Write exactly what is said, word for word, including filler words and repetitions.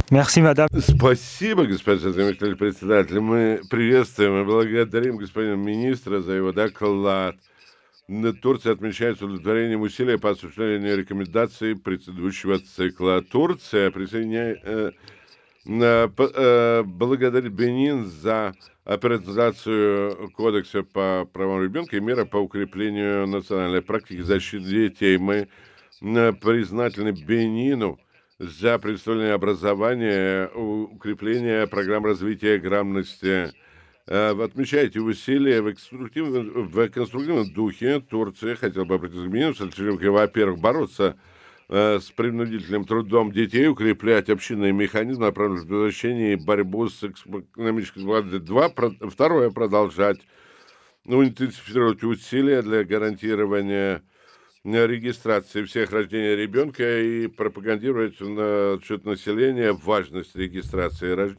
Merci madame. Спасибо, господин заместитель председателя. Мы приветствуем и благодарим господина министра за его доклад. Н- Турция отмечает с удовлетворением усилия по осуществлению рекомендаций предыдущего цикла. Турция присоединяет, э, э, п- э, благодарит Бенин за оператизацию Кодекса по правам ребенка и меры по укреплению национальной практики защиты детей. Мы э, признательны Бенину за предоставление образования, у- укрепление программ развития грамотности. Э, Вы отмечаете усилия в конструктивном, в конструктивном духе. Турция хотела бы обратиться к Бенину с целью, во-первых, бороться э, с принудительным трудом детей, укреплять общинные механизмы, направленные на предотвращение и борьбу с эксп- экономической эксплуатацией. Два, про- второе, продолжать ну, интенсифицировать усилия для гарантирования э, регистрации всех рождений ребенка и пропагандировать на счет населения важность регистрации рож-